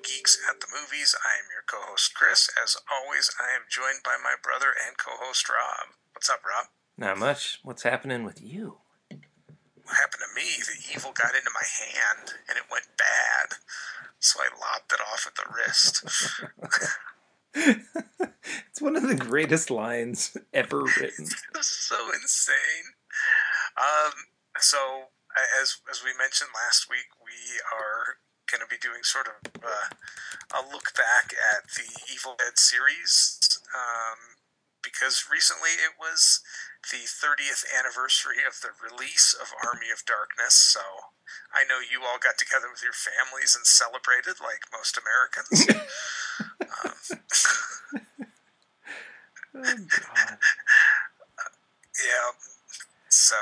Geeks at the Movies. I am your co-host, Chris. As always, I am joined by my brother and co-host, Rob. What's up, Rob? Not much. What's happening with you? What happened to me? The evil got into my hand, and it went bad. So I lopped it off at the wrist. It's one of the greatest lines ever written. So insane. So, as we mentioned last week, we are going to be doing sort of a look back at the Evil Dead series, because recently it was the 30th anniversary of the release of Army of Darkness, so I know you all got together with your families and celebrated like most Americans. Oh, God. Yeah. So,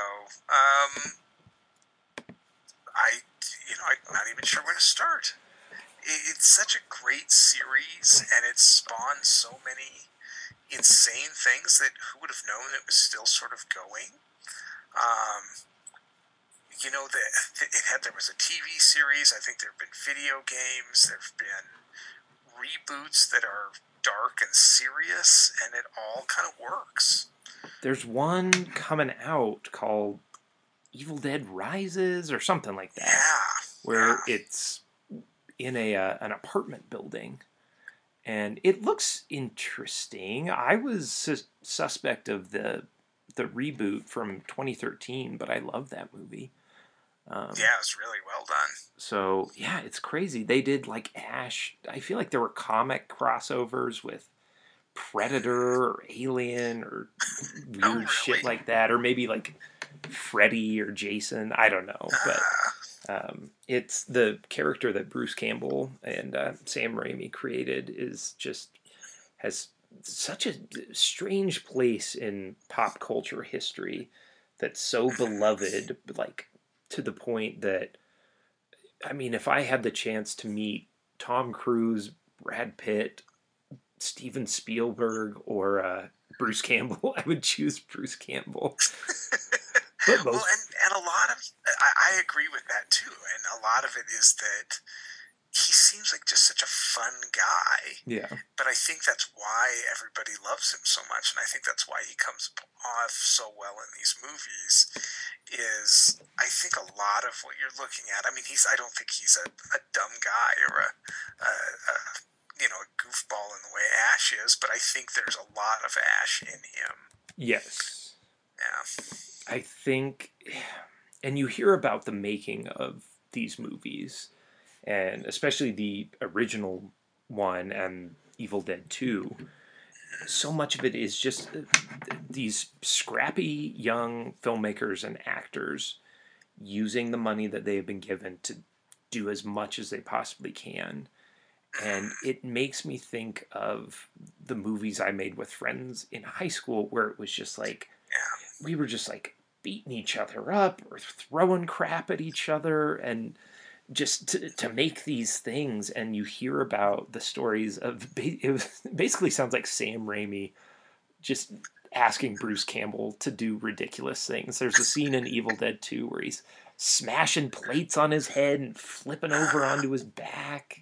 I'm not even sure where to start. It's such a great series, and it spawned so many insane things that who would have known it was still sort of going. There was a TV series. I think there have been video games. There have been reboots that are dark and serious, and it all kind of works. There's one coming out called Evil Dead Rises or something like that. Yeah. Where it's in an apartment building. And it looks interesting. I was suspect of the reboot from 2013, but I love that movie. It's really well done. So, yeah, it's crazy. They did, like, Ash. I feel like there were comic crossovers with Predator or Alien or weird shit like that. Or maybe, like, Freddy or Jason. I don't know. But it's the character that Bruce Campbell and Sam Raimi created has such a strange place in pop culture history that's so beloved, like, to the point that, I mean, if I had the chance to meet Tom Cruise, Brad Pitt, Steven Spielberg, or Bruce Campbell, I would choose Bruce Campbell. Well, and a lot of, I agree with that too, and a lot of it is that he seems like just such a fun guy. Yeah. But I think that's why everybody loves him so much, and I think that's why he comes off so well in these movies. Is I think a lot of what you're looking at. I mean, I don't think he's a dumb guy or a goofball in the way Ash is, but I think there's a lot of Ash in him. Yes. Yeah. I think, and you hear about the making of these movies, and especially the original one and Evil Dead 2, so much of it is just these scrappy young filmmakers and actors using the money that they have been given to do as much as they possibly can. And it makes me think of the movies I made with friends in high school where it was just like, we were just like beating each other up or throwing crap at each other and just to make these things. And you hear about the stories of, it basically sounds like Sam Raimi just asking Bruce Campbell to do ridiculous things. There's a scene in Evil Dead 2 where he's smashing plates on his head and flipping over onto his back.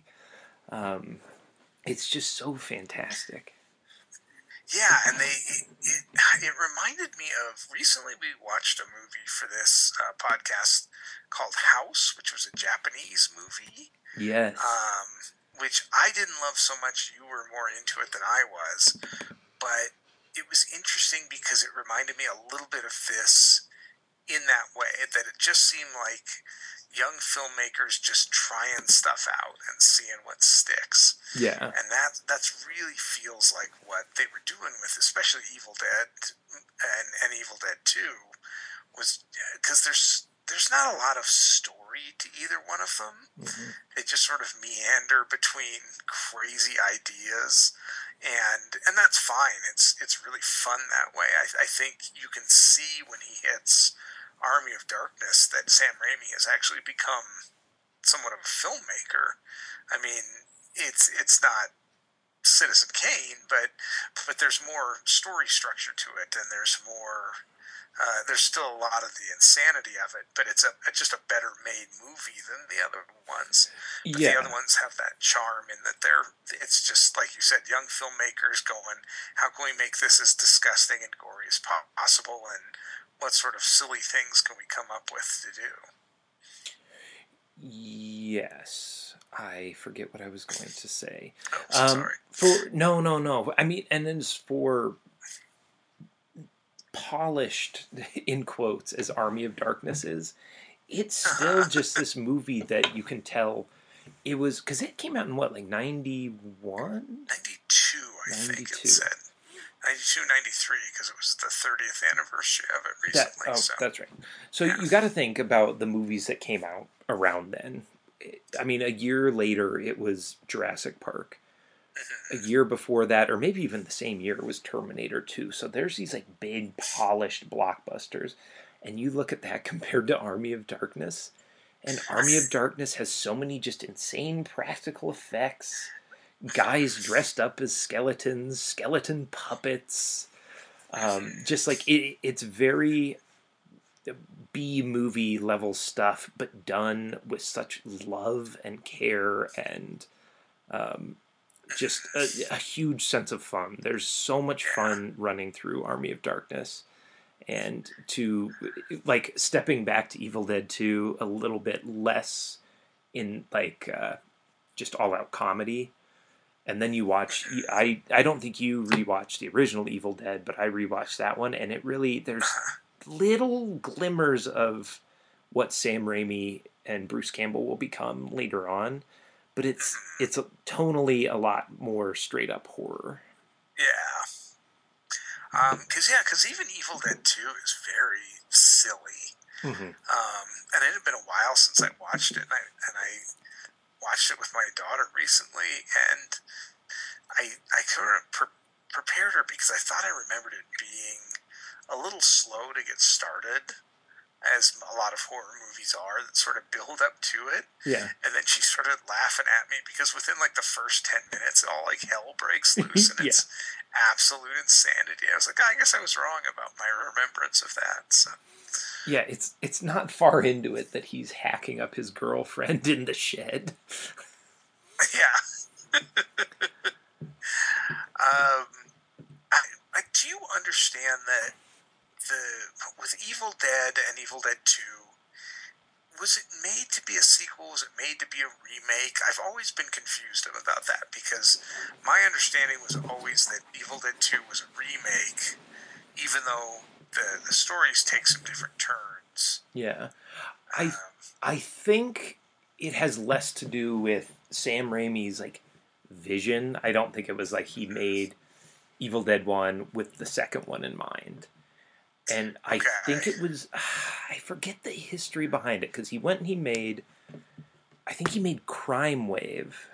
It's just so fantastic. Yeah, and it reminded me of, recently we watched a movie for this podcast called House, which was a Japanese movie. Yes. Which I didn't love so much. You were more into it than I was. But it was interesting because it reminded me a little bit of this in that way, that it just seemed like young filmmakers just trying stuff out and seeing what sticks. Yeah. And that's really feels like what they were doing with especially Evil Dead and Evil Dead 2, was because there's not a lot of story to either one of them. Mm-hmm. They just sort of meander between crazy ideas, and that's fine. It's really fun that way. I think you can see when he hits Army of Darkness that Sam Raimi has actually become somewhat of a filmmaker. I mean, it's not Citizen Kane, but there's more story structure to it, and there's more. There's still a lot of the insanity of it, but it's just a better made movie than the other ones. But the Yeah. other ones have that charm in that it's just like you said, young filmmakers going, how can we make this as disgusting and gory as possible, and what sort of silly things can we come up with to do? Yes. I forget what I was going to say. Oh, so sorry. No. I mean, and then for polished, in quotes, as Army of Darkness is, it's still just this movie that you can tell it was, because it came out in what, like 91? 92, I think it said. 92, 93, because it was the 30th anniversary of it recently. That's right. So you got to think about the movies that came out around then. I mean, a year later, it was Jurassic Park. A year before that, or maybe even the same year, was Terminator 2. So there's these like big, polished blockbusters. And you look at that compared to Army of Darkness, and Army of Darkness has so many just insane practical effects. Guys dressed up as skeletons, skeleton puppets. Just like it's very B movie level stuff, but done with such love and care and just a huge sense of fun. There's so much fun running through Army of Darkness. And to, like, stepping back to Evil Dead 2 a little bit less in, like, just all-out comedy. And then you watch, I don't think you rewatched the original Evil Dead, but I rewatched that one, and it really, there's little glimmers of what Sam Raimi and Bruce Campbell will become later on, but it's tonally a lot more straight up horror. Yeah. Because even Evil Dead 2 is very silly. Mm-hmm. And it had been a while since I watched it, and I watched it with my daughter recently, and I kind of prepared her because I thought I remembered it being a little slow to get started, as a lot of horror movies are, that sort of build up to it. Yeah. And then she started laughing at me because within like the first 10 minutes, all like hell breaks loose, and it's absolute insanity. I was like, I guess I was wrong about my remembrance of that. So. Yeah, it's not far into it that he's hacking up his girlfriend in the shed. Yeah. Do you understand that with Evil Dead and Evil Dead 2, was it made to be a sequel? Was it made to be a remake? I've always been confused about that, because my understanding was always that Evil Dead 2 was a remake, even though the stories take some different turns. Yeah. I think it has less to do with Sam Raimi's like vision. I don't think it was like he made Evil Dead 1 with the second one in mind. And I think it was, I forget the history behind it, because he went and he made Crime Wave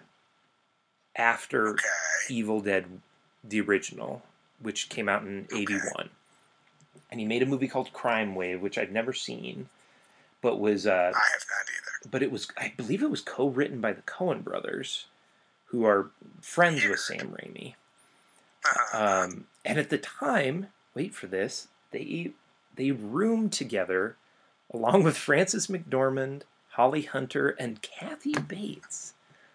after Evil Dead, the original, which came out in 81. And he made a movie called Crime Wave, which I'd never seen, but was... I have not either. But it was, I believe it was co-written by the Coen brothers, who are friends with Sam Raimi. And at the time, wait for this, they roomed together along with Frances McDormand, Holly Hunter, and Kathy Bates.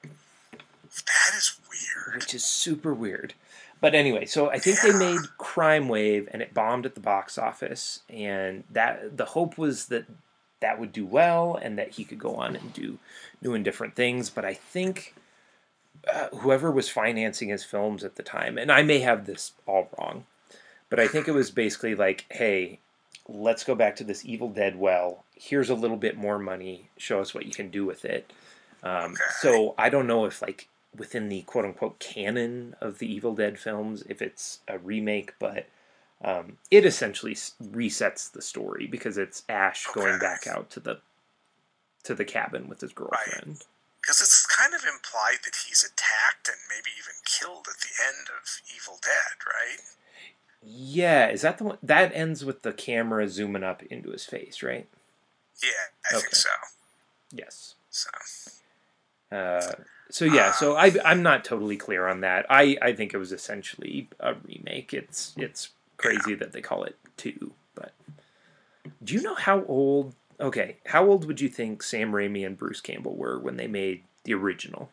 That is weird. Which is super weird. But anyway, so I think they made Crime Wave, and it bombed at the box office, and that the hope was that would do well, and that he could go on and do new and different things. But I think whoever was financing his films at the time, and I may have this all wrong, but I think it was basically like, hey, let's go back to this Evil Dead well. Here's a little bit more money. Show us what you can do with it. So I don't know if, like, within the quote-unquote canon of the Evil Dead films, if it's a remake, but it essentially resets the story, because it's Ash going back out to the cabin with his girlfriend. Right. Because it's kind of implied that he's attacked and maybe even killed at the end of Evil Dead, right? Yeah, is that the one that ends with the camera zooming up into his face, right? Yeah, I think so. Yes. So. So yeah, so I'm not totally clear on that. I think it was essentially a remake. It's crazy that they call it 2, but do you know how old? Okay, how old would you think Sam Raimi and Bruce Campbell were when they made the original?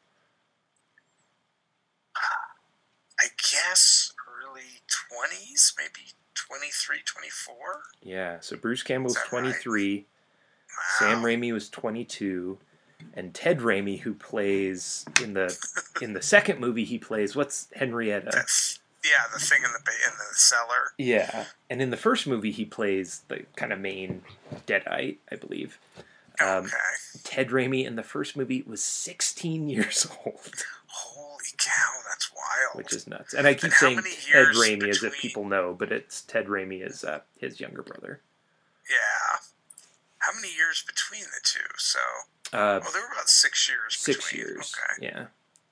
I guess early 20s, maybe 23, 24. Yeah, so Bruce Is Campbell's that right? 23, Sam Wow. Raimi was 22, and Ted Raimi, who plays in the second movie, he plays what's Henrietta? That's, yeah, the thing in the cellar. Yeah, and in the first movie, he plays the kind of main Deadite, I believe. Um, Okay. Ted Raimi in the first movie was 16 years old, Holy cow, that's which wild. is nuts. And I And keep how saying many Ted years Raimi as if between? people know, but it's Ted Raimi is his younger brother. Yeah. How many years between the two? So, Uh, well, there were about 6 years 6 years, between. Okay. yeah.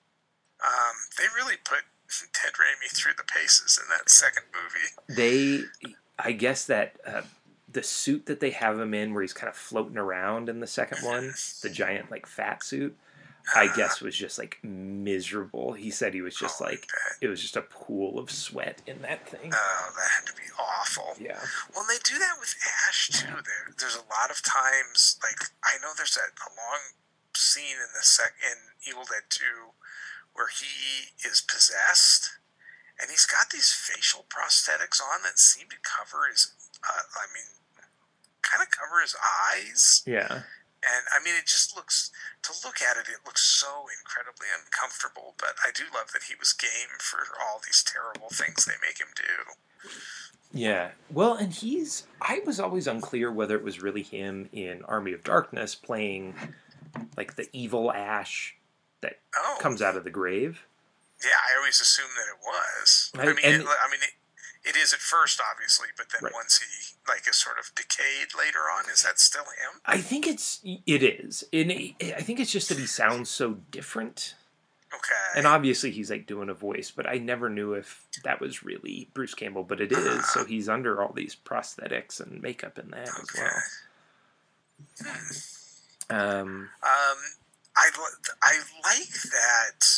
They really put Ted Raimi through the paces in that second movie. They, I guess that the suit that they have him in, where he's kind of floating around in the second one, the giant like fat suit, I guess was just like miserable. He said he was just Oh, I like bet. it was just a pool of sweat in that thing. Oh, that had to be awful. Yeah. Well, they do that with Ash too. There's a lot of times, like I know there's a long scene in in Evil Dead 2 where he is possessed, and he's got these facial prosthetics on that seem to cover his, I mean, kind of cover his eyes. Yeah. And I mean, it just looks, to look at it, it looks so incredibly uncomfortable. But I do love that he was game for all these terrible things they make him do. Yeah. Well, and I was always unclear whether it was really him in Army of Darkness playing like the evil Ash that Oh, comes out of the grave. yeah, I always assumed that it was. Right? And It is at first, obviously, but then right. once he like is sort of decayed later on, is that still him? I think it is. And I think it's just that he sounds so different. Okay. And obviously he's like doing a voice, but I never knew if that was really Bruce Campbell, but it is. So he's under all these prosthetics and makeup in that as well. I like that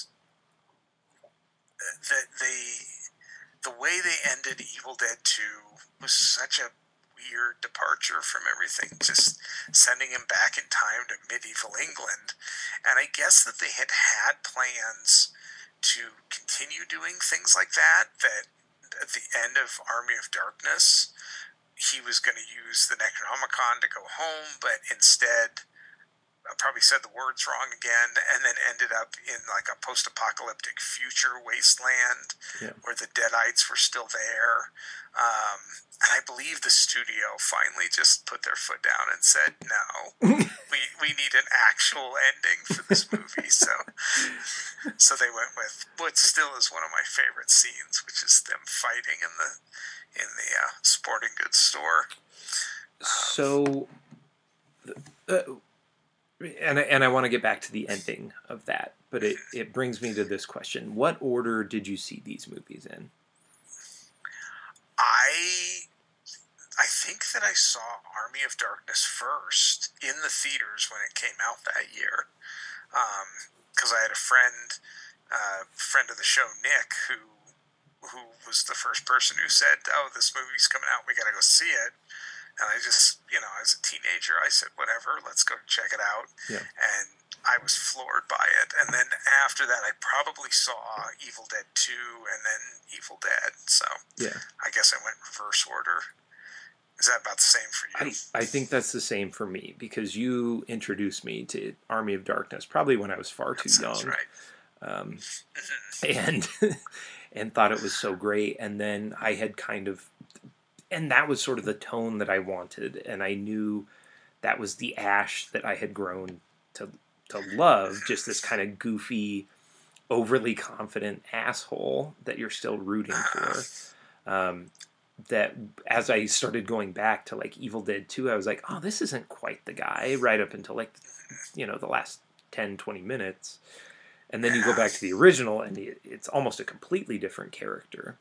the way they ended Evil Dead 2 was such a weird departure from everything, just sending him back in time to medieval England. And I guess that they had plans to continue doing things like that at the end of Army of Darkness, he was going to use the Necronomicon to go home, but instead probably said the words wrong again, and then ended up in like a post-apocalyptic future wasteland where the Deadites were still there. And I believe the studio finally just put their foot down and said, "No, we need an actual ending for this movie." So they went with what still is one of my favorite scenes, which is them fighting in the sporting goods store. So. And I want to get back to the ending of that, but it brings me to this question. What order did you see these movies in? I think that I saw Army of Darkness first in the theaters when it came out that year, because I had a friend of the show, Nick, who was the first person who said, "Oh, this movie's coming out, we got to go see it." And I just, as a teenager, I said, "Whatever, let's go check it out." Yeah. And I was floored by it. And then after that, I probably saw Evil Dead 2 and then Evil Dead. So yeah, I guess I went reverse order. Is that about the same for you? I think that's the same for me, because you introduced me to Army of Darkness probably when I was far too young. Right. And and thought it was so great. And then I had and that was sort of the tone that I wanted, and I knew that was the Ash that I had grown to love, just this kind of goofy, overly confident asshole that you're still rooting for. That as I started going back to like Evil Dead 2, I was like, oh, this isn't quite the guy, right up until like, the last 10, 20 minutes. And then you go back to the original, and it's almost a completely different character.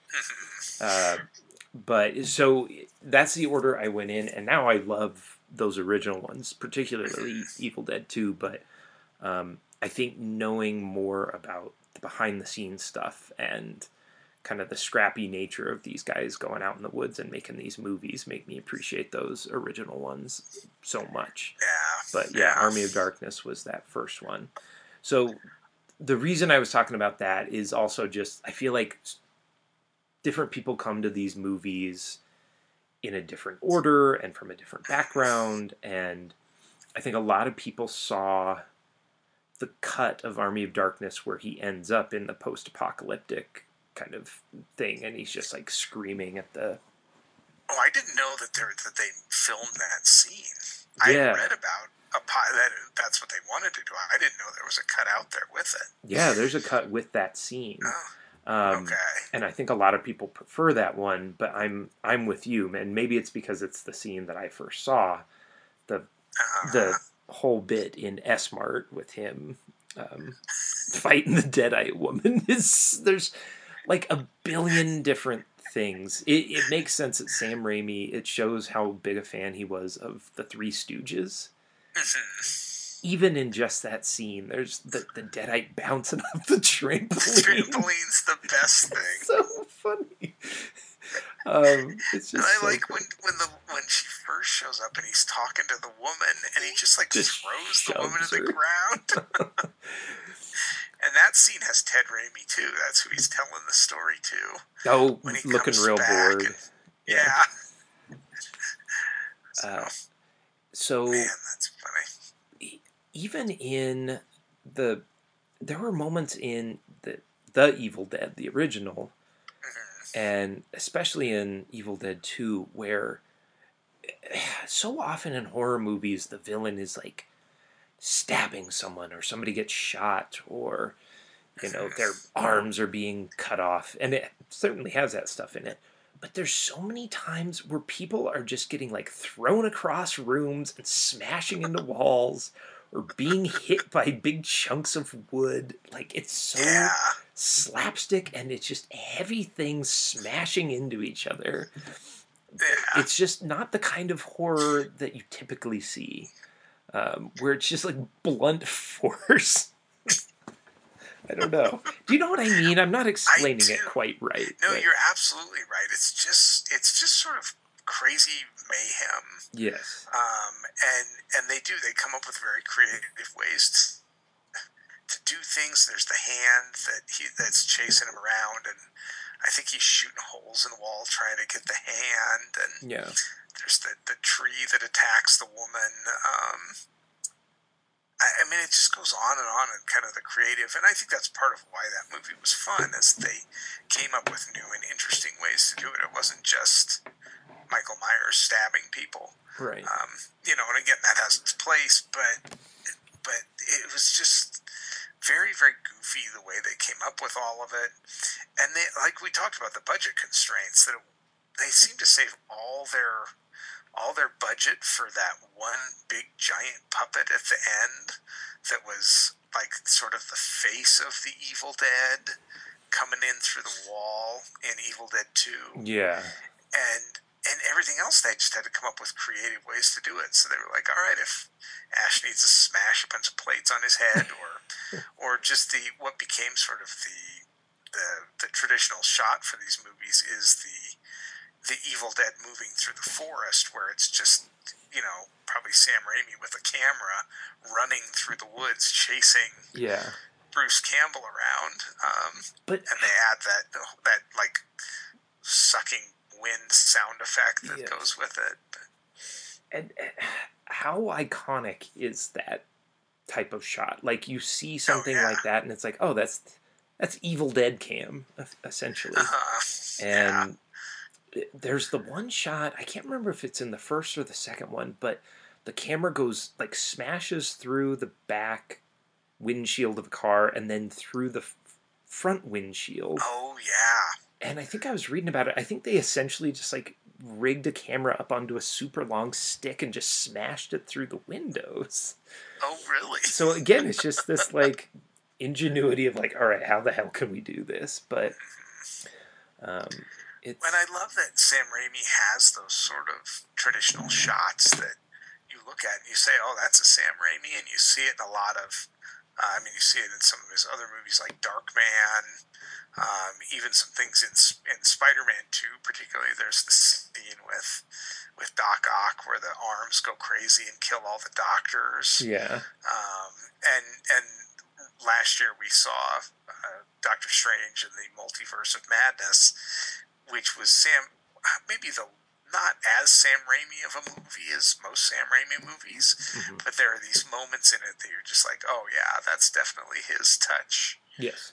But so that's the order I went in, and now I love those original ones, particularly Evil Dead 2. But I I think knowing more about the behind the scenes stuff and kind of the scrappy nature of these guys going out in the woods and making these movies make me appreciate those original ones so much. But yeah, Yeah. Army of Darkness was that first one. So the reason I was talking about that is also just I feel like different people come to these movies in a different order and from a different background, and I think a lot of people saw the cut of Army of Darkness where he ends up in the post-apocalyptic kind of thing, and he's just like screaming at the. Oh, I didn't know that they filmed that scene. Yeah. I read about that's what they wanted to do. I didn't know there was a cut out there with it. Yeah, there's a cut with that scene. Okay. And I think a lot of people prefer that one, but I'm with you, and maybe it's because it's the scene that I first saw. The whole bit in S-Mart with him fighting the Deadite woman is there's like a billion different things. It makes sense that Sam Raimi, it shows how big a fan he was of the Three Stooges. Even in just that scene, there's the Deadite bouncing off the trampoline. The trampoline's the best thing. So funny. It's just and I so like when she first shows up and he's talking to the woman and he just throws the woman to the ground. And that scene has Ted Raimi too. That's who he's telling the story to. Oh, when he looking real bored. And, yeah. So man, that's funny. Even in there were moments in the Evil Dead, the original, and especially in Evil Dead 2, where so often in horror movies the villain is like stabbing someone or somebody gets shot or their arms are being cut off, and it certainly has that stuff in it. But there's so many times where people are just getting like thrown across rooms and smashing into walls or being hit by big chunks of wood. Like it's so slapstick, and it's just heavy things smashing into each other. Yeah. It's just not the kind of horror that you typically see, where it's just like blunt force. I don't know. Do you know what I mean? I'm not explaining it quite right. No, you're absolutely right. It's just sort of crazy mayhem. Yes. And they come up with very creative ways to do things. There's the hand that's chasing him around, and I think he's shooting holes in the wall trying to get the hand. And there's the tree that attacks the woman. I mean, it just goes on and kind of the creative, and I think that's part of why that movie was fun, is they came up with new and interesting ways to do it. It wasn't just Michael Myers stabbing people, right? And again, that has its place, but it was just very, very goofy the way they came up with all of it, and they, like we talked about, the budget constraints, that they seem to save all their budget for that one big giant puppet at the end that was like sort of the face of the Evil Dead coming in through the wall in Evil Dead 2. Yeah. And everything else, they just had to come up with creative ways to do it. So they were like, all right, if Ash needs to smash a bunch of plates on his head or just what became sort of the traditional shot for these movies is the Evil Dead moving through the forest, where it's just, probably Sam Raimi with a camera running through the woods chasing Bruce Campbell around. And they add that like sucking wind sound effect that goes with it. And how iconic is that type of shot? Like you see something like that and it's like, oh, that's Evil Dead cam, essentially. And there's the one shot, I can't remember if it's in the first or the second one, but the camera goes, like, smashes through the back windshield of a car and then through the front windshield. Oh, yeah. And I think I was reading about it. I think they essentially just, like, rigged a camera up onto a super long stick and just smashed it through the windows. Oh, really? So, again, it's just this, like, ingenuity of, like, all right, how the hell can we do this? But and I love that Sam Raimi has those sort of traditional shots that you look at and you say, oh, that's a Sam Raimi, and you see it in a lot of I mean, you see it in some of his other movies like Darkman, even some things in Spider-Man 2, particularly. There's the scene with Doc Ock where the arms go crazy and kill all the doctors. Yeah. And last year we saw Doctor Strange in the Multiverse of Madness, which was maybe the not as Sam Raimi of a movie as most Sam Raimi movies, but there are these moments in it that you're just like, oh yeah, that's definitely his touch. Yes.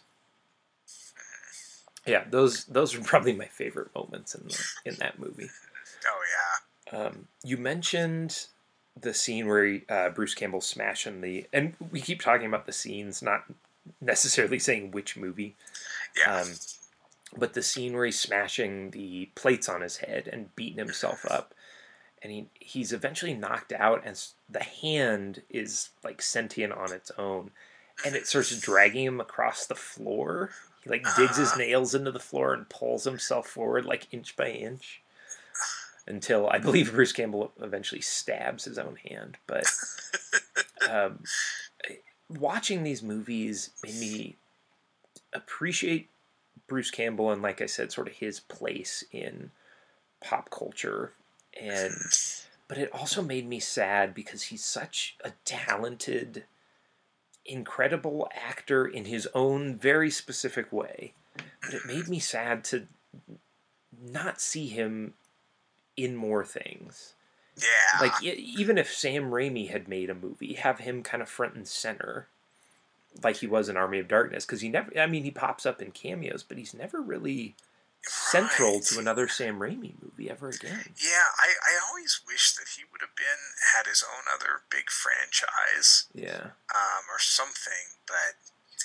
Yeah, those are probably my favorite moments in that movie. Oh yeah. You mentioned the scene where Bruce Campbell's smashing and we keep talking about the scenes, not necessarily saying which movie. Yeah. But the scene where he's smashing the plates on his head and beating himself up, and he's eventually knocked out, and the hand is like sentient on its own, and it starts dragging him across the floor. He like digs his nails into the floor and pulls himself forward like inch by inch until I believe Bruce Campbell eventually stabs his own hand. But watching these movies made me appreciate Bruce Campbell and, like I said, sort of his place in pop culture. But it also made me sad because he's such a talented, incredible actor in his own very specific way. But it made me sad to not see him in more things. Yeah. Like, even if Sam Raimi had made a movie, have him kind of front and center like he was in Army of Darkness, because he pops up in cameos, but he's never really central to another Sam Raimi movie ever again. Yeah, I always wish that he would have had his own other big franchise. Yeah. Or something, but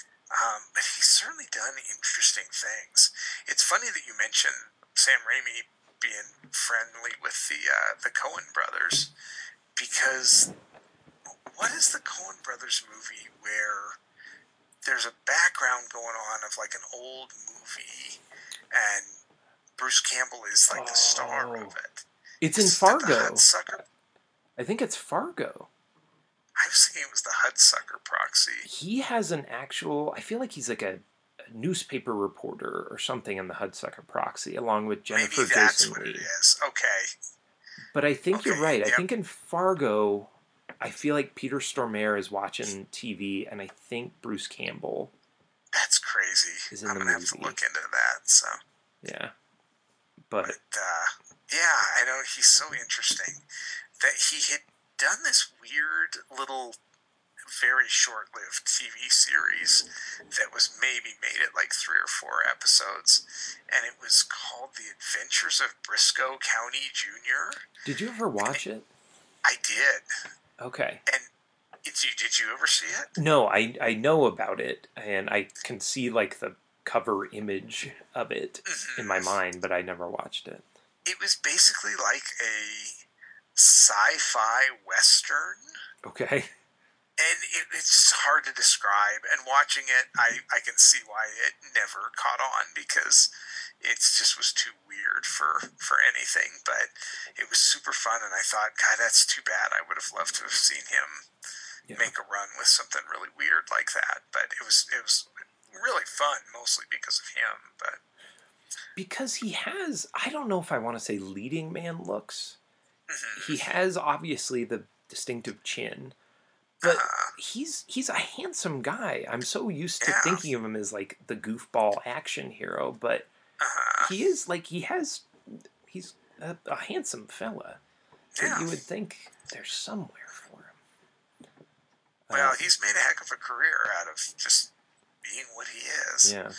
he's certainly done interesting things. It's funny that you mentioned Sam Raimi being friendly with the Coen brothers, because what is the Coen brothers movie where there's a background going on of like an old movie and Bruce Campbell is like the star of it? It's in Fargo. Hudsucker? I think it's Fargo. I was thinking it was the Hudsucker Proxy. He has an actual, I feel like he's like a newspaper reporter or something in the Hudsucker Proxy, along with Jennifer Maybe that's Jason what Leigh. it is. Okay. But I think you're right. Yep. I think in Fargo, I feel like Peter Stormare is watching TV, and I think Bruce Campbell. That's crazy. I'm going to have to look into that. So. Yeah. But yeah, I know he's so interesting that he had done this weird little, very short-lived TV series that was maybe made it like 3 or 4 episodes, and it was called The Adventures of Briscoe County Jr. Did you ever watch it? I did. Okay. And did you ever see it? No, I know about it, and I can see like the cover image of it in my mind, but I never watched it. It was basically like a sci-fi western. Okay. And it's hard to describe. And watching it, I can see why it never caught on, because it just was too weird for anything. But it was super fun, and I thought, God, that's too bad. I would have loved to have seen him make a run with something really weird like that. But it was really fun, mostly because of him. But because he has, I don't know if I want to say leading man looks. He has obviously the distinctive chin. But he's a handsome guy. I'm so used to thinking of him as like the goofball action hero, but he's a handsome fella. That you would think there's somewhere for him. Well, he's made a heck of a career out of just being what he is. Yeah.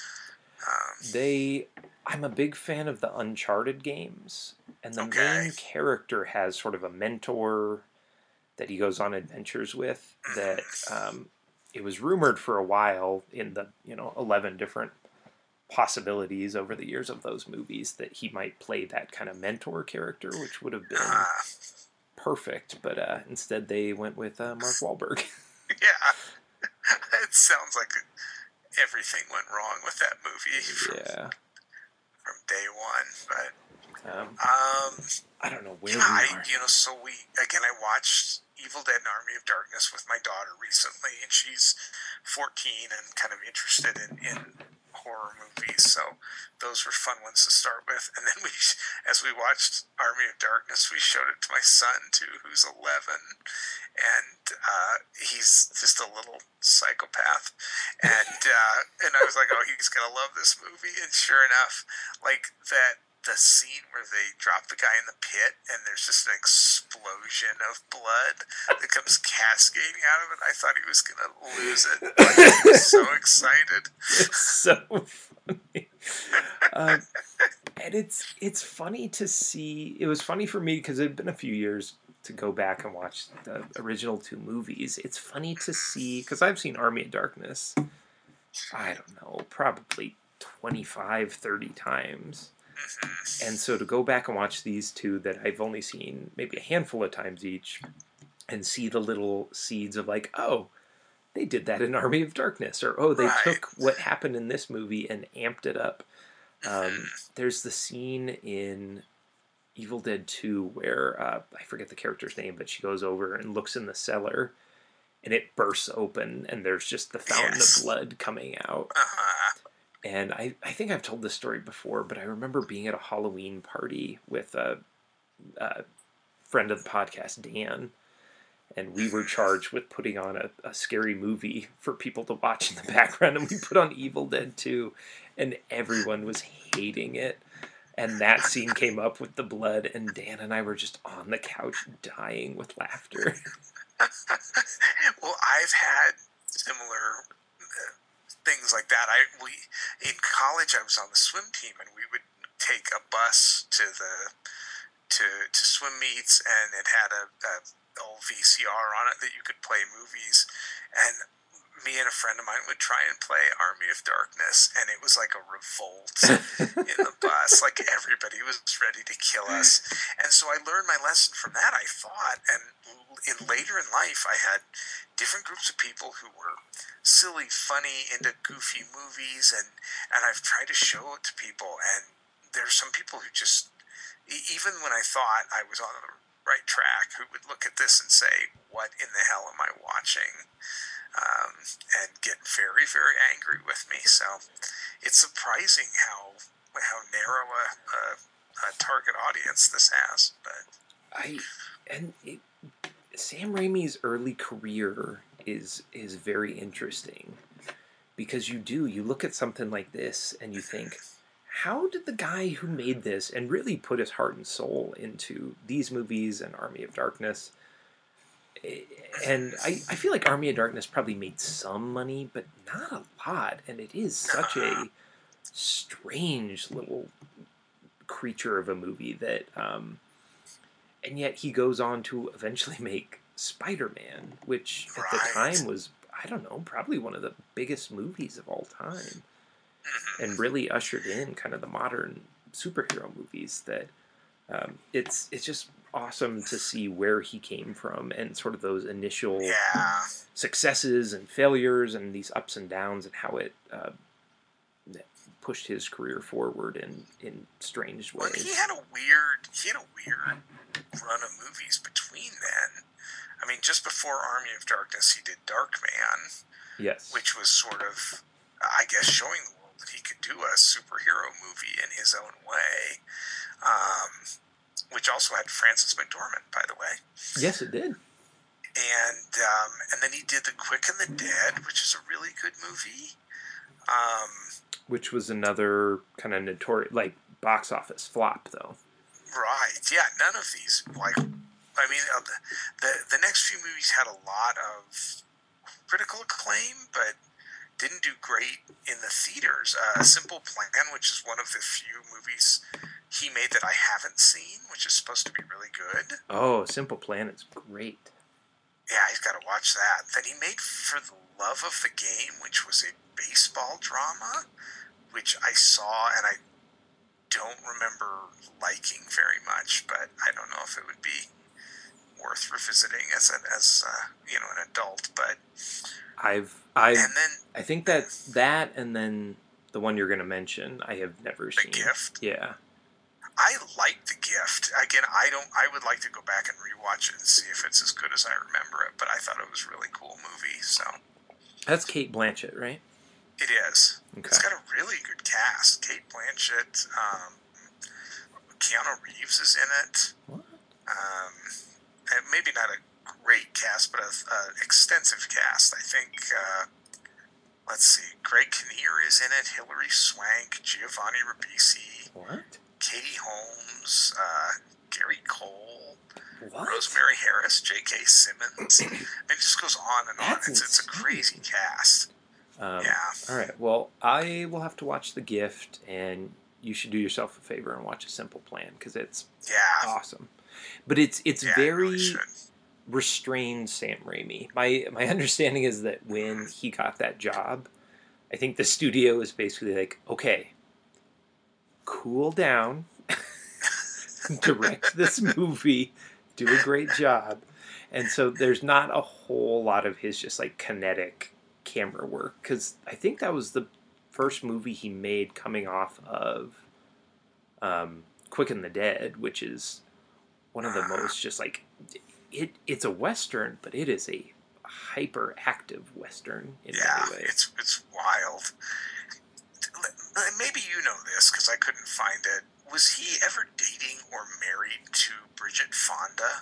I'm a big fan of the Uncharted games, and the main character has sort of a mentor that he goes on adventures with, that it was rumored for a while in the 11 different possibilities over the years of those movies that he might play that kind of mentor character, which would have been perfect, but instead they went with Mark Wahlberg. Yeah. It sounds like everything went wrong with that movie from day one, but I don't know where we are. I watched Evil Dead and Army of Darkness with my daughter recently, and she's 14 and kind of interested in horror movies, so those were fun ones to start with. And then as we watched Army of Darkness, we showed it to my son too, who's 11, and he's just a little psychopath, and I was like, oh, he's gonna love this movie. And sure enough, like the scene where they drop the guy in the pit and there's just an explosion of blood that comes cascading out of it, I thought he was gonna lose it. Like, he was so excited. It's so funny. And it's funny to see. It was funny for me because it had been a few years to go back and watch the original 2 movies. It's funny to see, because I've seen Army of Darkness, I don't know, probably 25, 30 times. And so to go back and watch these 2 that I've only seen maybe a handful of times each, and see the little seeds of like, oh, they did that in Army of Darkness, or oh, they took what happened in this movie and amped it up. There's the scene in Evil Dead 2 where I forget the character's name, but she goes over and looks in the cellar, and it bursts open, and there's just the fountain of blood coming out. And I think I've told this story before, but I remember being at a Halloween party with a friend of the podcast, Dan, and we were charged with putting on a scary movie for people to watch in the background, and we put on Evil Dead 2, and everyone was hating it. And that scene came up with the blood, and Dan and I were just on the couch dying with laughter. Well, I've had similar things like that. In college, I was on the swim team, and we would take a bus to swim meets, and it had a old VCR on it that you could play movies, and me and a friend of mine would try and play Army of Darkness, and it was like a revolt in the bus. Like, everybody was ready to kill us. And so I learned my lesson from that, I thought. And later in life, I had different groups of people who were silly, funny, into goofy movies, and I've tried to show it to people. And there's some people who just, even when I thought I was on the right track, who would look at this and say, what in the hell am I watching? And get very, very angry with me. So it's surprising how narrow a target audience this has. But Sam Raimi's early career is very interesting, because you look at something like this and you think, how did the guy who made this and really put his heart and soul into these movies and Army of Darkness, and I feel like Army of Darkness probably made some money, but not a lot, and it is such a strange little creature of a movie that, and yet he goes on to eventually make Spider-Man, which at the time was, I don't know, probably one of the biggest movies of all time, and really ushered in kind of the modern superhero movies that, it's just awesome to see where he came from and sort of those initial successes and failures and these ups and downs, and how it pushed his career forward in strange ways. Well, he had a weird run of movies between then. I mean, just before Army of Darkness, he did Darkman, yes, which was sort of, I guess, showing the world that he could do a superhero movie in his own way. Which also had Frances McDormand, by the way. Yes, it did. And then he did The Quick and the Dead, which is a really good movie. Which was another kind of notorious, like, box office flop, though. Right. Yeah. None of these, like, I mean, the next few movies had a lot of critical acclaim, but didn't do great in the theaters. Simple Plan, which is one of the few movies he made that I haven't seen, which is supposed to be really good. Oh, Simple Plan is great. Yeah, he's got to watch that. Then he made For the Love of the Game, which was a baseball drama, which I saw and I don't remember liking very much, but I don't know if it would be worth revisiting as an adult. But I think that and then the one you're going to mention, I have never seen. The Gift. Yeah. I like The Gift. Again, I don't. I would like to go back and rewatch it and see if it's as good as I remember it. But I thought it was a really cool movie. So That's Kate Blanchett, right? it is. Okay. It's got a really good cast. Kate Blanchett, Keanu Reeves is in it. What? And maybe not a great cast, but an extensive cast. I think. Let's see. Greg Kinnear is in it. Hilary Swank, Giovanni Ribisi, What? Katie Holmes, Gary Cole, What? Rosemary Harris, J.K. Simmons. It just goes on and on. That's It's a crazy cast. Yeah. All right. Well, I will have to watch The Gift, and you should do yourself a favor and watch A Simple Plan because it's awesome. But it's very really restrained Sam Raimi. My understanding is that when he got that job, I think the studio was basically like, okay, cool down, direct this movie, do a great job. And so there's not a whole lot of his just like kinetic camera work, because I think that was the first movie he made coming off of Quick and the Dead, which is one of the most just like it's a Western, but it is a hyperactive Western in many ways. It's wild. Maybe you know this because I couldn't find it. Was he ever dating or married to Bridget Fonda?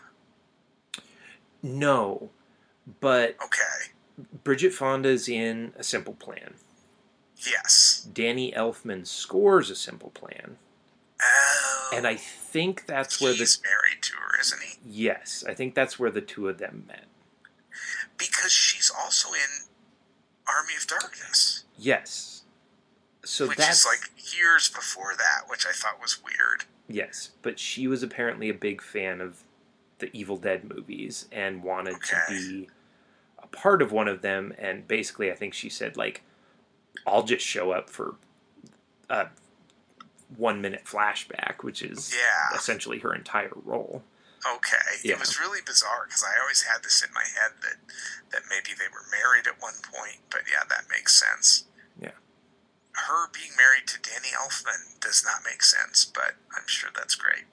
No, but Okay. Bridget Fonda's in A Simple Plan. Yes. Danny Elfman scores A Simple Plan. Oh. And I think that's where he's married to her, isn't he? Yes, I think that's where the two of them met. Because she's also in Army of Darkness. Yes. So which that's is like years before that, which I thought was weird. Yes, but she was apparently a big fan of the Evil Dead movies and wanted to be a part of one of them, and basically I think she said, like, I'll just show up for a 1 minute flashback, which is essentially her entire role. Okay. Yeah. It was really bizarre because I always had this in my head that maybe they were married at one point, but yeah, that makes sense. Yeah. Her being married to Danny Elfman does not make sense, but I'm sure that's great.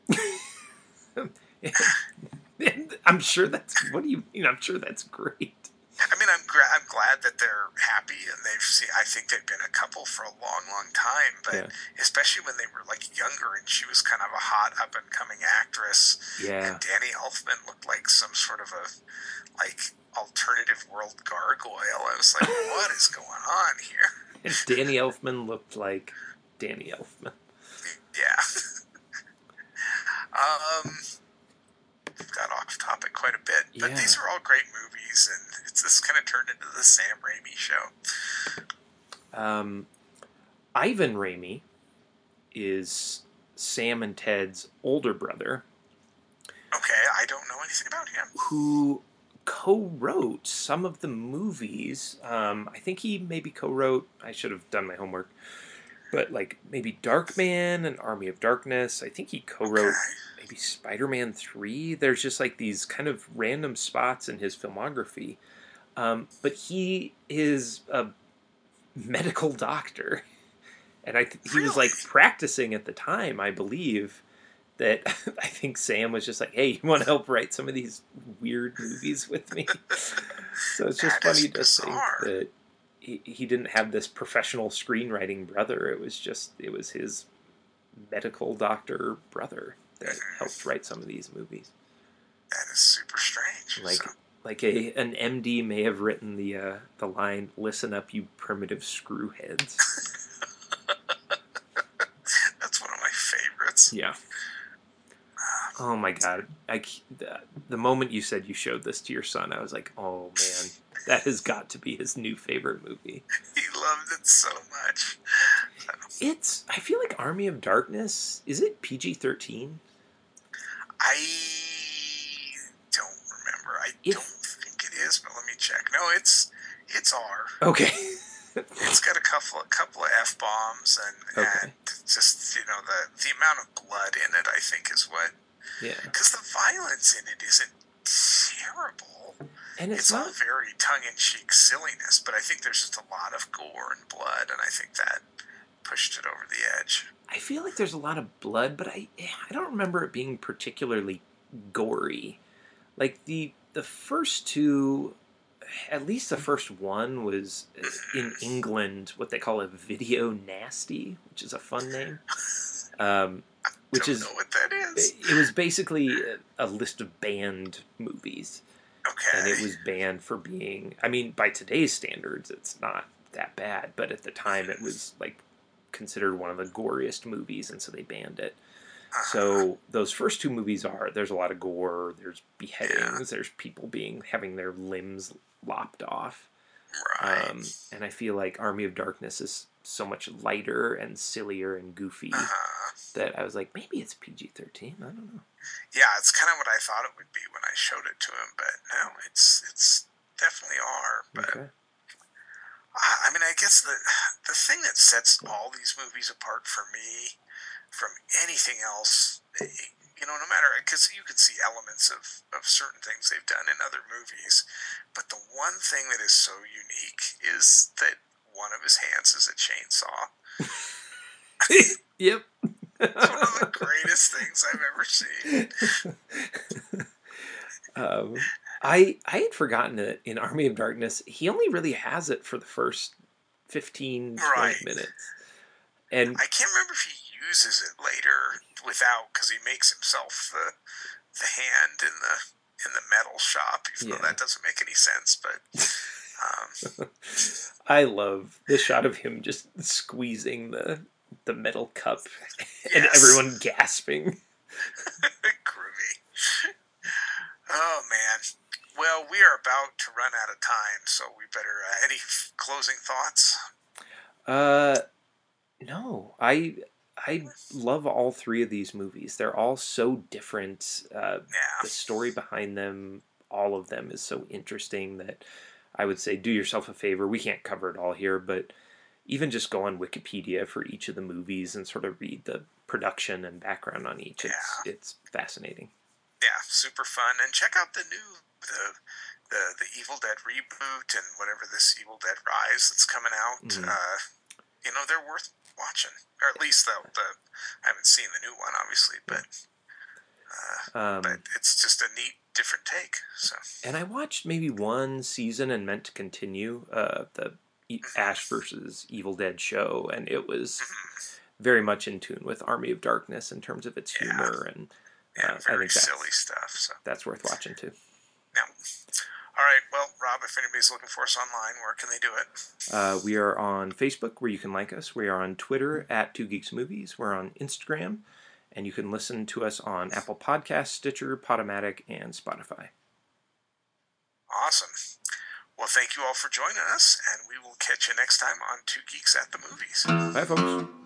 I'm sure that's... What do you mean? I'm sure that's great. I mean, I'm glad that they're happy, and I think they've been a couple for a long, long time, but especially when they were, like, younger, and she was kind of a hot, up-and-coming actress, and Danny Elfman looked like some sort of a, like, alternative world gargoyle. I was like, what is going on here? And Danny Elfman looked like Danny Elfman. Yeah. Got off topic quite a bit, but these are all great movies, and this kind of turned into the Sam Raimi show. Ivan Raimi is Sam and Ted's older brother. Okay, I don't know anything about him. Who co-wrote some of the movies. I think he maybe co-wrote, I should have done my homework, but like maybe Darkman and Army of Darkness. I think he co-wrote maybe Spider-Man 3. There's just like these kind of random spots in his filmography. But he is a medical doctor. And he was like practicing at the time, I believe, that I think Sam was just like, hey, you want to help write some of these weird movies with me? So it's just funny to think that he didn't have this professional screenwriting brother. It was his medical doctor brother that helped write some of these movies. That is super strange. Like an MD may have written the line, "Listen up, you primitive screwheads." That's one of my favorites. Yeah. Oh my god! The moment you said you showed this to your son, I was like, "Oh man, that has got to be his new favorite movie." He loved it so much. I feel like Army of Darkness, is it PG-13? I don't remember. I don't think it is, but let me check. No, it's R. Okay. It's got a couple of F-bombs and just, the amount of blood in it, I think, is what. Yeah. Because the violence in it isn't terrible. And it's all very tongue-in-cheek silliness, but I think there's just a lot of gore and blood, and I think that pushed it over the edge. I feel like there's a lot of blood, but I don't remember it being particularly gory. Like the first two, at least the first one was in England what they call a video nasty, which is a fun name. Which Don't know what that is. It was basically a list of banned movies. Okay. And it was banned for being, I mean, by today's standards, it's not that bad, but at the time it was like considered one of the goriest movies, and so they banned it. So those first two movies there's a lot of gore, there's beheadings, there's people having their limbs lopped off. Right. And I feel like Army of Darkness is so much lighter and sillier and goofy that I was like, maybe it's PG-13. I don't know. Yeah, it's kind of what I thought it would be when I showed it to him, but no, it's definitely R. But okay. I mean, I guess the thing that sets all these movies apart for me from anything else, no matter, because you can see elements of certain things they've done in other movies, but the one thing that is so unique is that one of his hands is a chainsaw. Yep. It's one of the greatest things I've ever seen. I had forgotten that in Army of Darkness, he only really has it for the first 15, 20 minutes. And I can't remember if he uses it later without, because he makes himself the hand in the metal shop, even though that doesn't make any sense. But I love the shot of him just squeezing the metal cup and everyone gasping. Groovy. Oh man. Well, we are about to run out of time, so we better. Any closing thoughts? No. I love all three of these movies. They're all so different. The story behind them, all of them, is so interesting that I would say do yourself a favor. We can't cover it all here, but even just go on Wikipedia for each of the movies and sort of read the production and background on each. It's fascinating. Yeah, super fun. And check out the new the Evil Dead reboot and whatever this Evil Dead Rise that's coming out. They're worth watching, or at least I haven't seen the new one, obviously, but it's just a neat, different take. So. And I watched maybe one season and meant to continue the Ash versus Evil Dead show, and it was very much in tune with Army of Darkness in terms of its humor and very silly stuff. So that's worth watching too. Yeah. All right. Well, Rob, if anybody's looking for us online, where can they do it? We are on Facebook, where you can like us. We are on Twitter at 2geeksmovies. We're on Instagram, and you can listen to us on Apple Podcasts, Stitcher, Podomatic, and Spotify. Awesome. Well, thank you all for joining us, and we will catch you next time on Two Geeks at the Movies. Bye, folks.